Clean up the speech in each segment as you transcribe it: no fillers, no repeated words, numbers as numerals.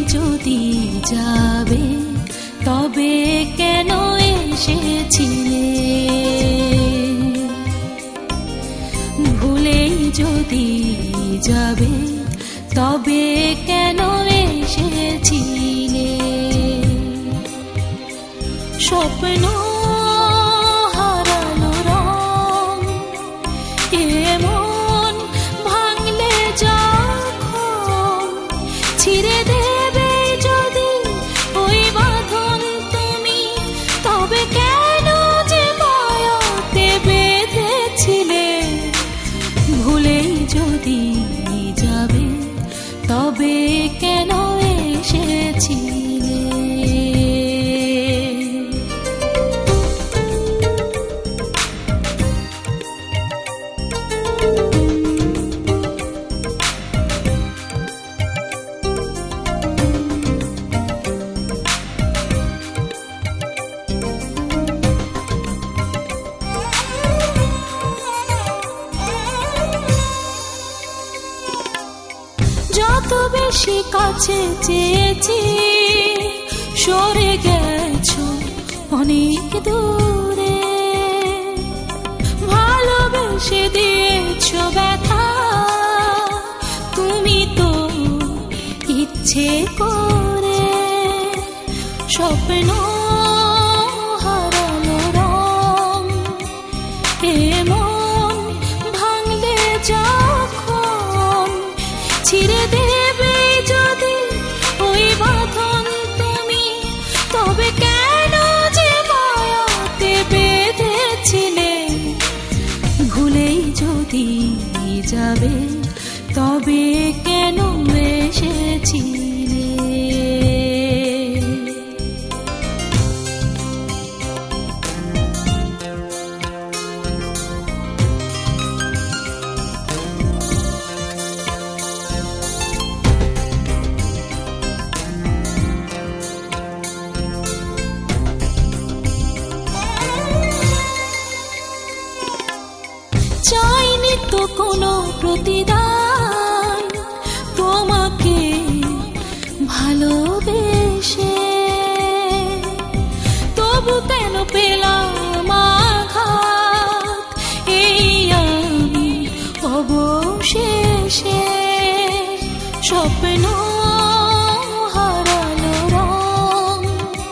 যদি যাবে তবে কেন এসেছিলে? ভুলেই যদি যাবে তবে কেন এসেছিলে? স্বপ্ন হারালো রং, এমন ভাঙলে যখন ছিঁড়ে দেবে যদি ওই বাঁধন তুমি, তবে কেন যে মায়াতে বেঁধেছিলে? ভুলেই যদি যাবে তবে কেন এসেছিলে? যত বেশি কাছে চেয়েছি সরে গেছো অনেক দূরে, ভালোবেসে দিয়েছো ব্যথা তুমি তো ইচ্ছে করে। স্বপ্ন হারালো রং, এমন ভাঙলে যখন ছিঁড়ে দেবে যদি ওই বাঁধন তুমি, তবে কেন যে মায়াতে বেঁধেছিলে? ভুলেই যদি যাবে তবে কেন এসেছিলে? চাইনি তো কোনো প্রতিদান তোমাকে ভালোবেসে, তবু কেন পেলাম আঘাত এই আমি অবশেষে? স্বপ্ন হারালো রং,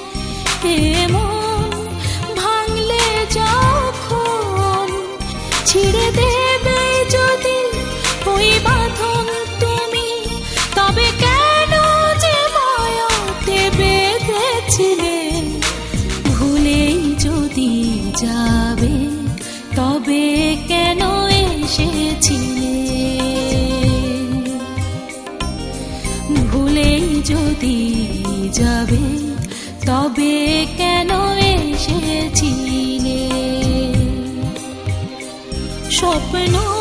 এমন ভাঙলে যখন ছিঁড়ে দেবে যদি ওই বাঁধন তুমি, তবে কেন যে মায়াতে বেঁধেছিলে? ভুলেই যদি যাবে তবে কেন এসেছিলে? ভুলেই যদি যাবে তবে কেন এসেছিলে? স্বপ্ন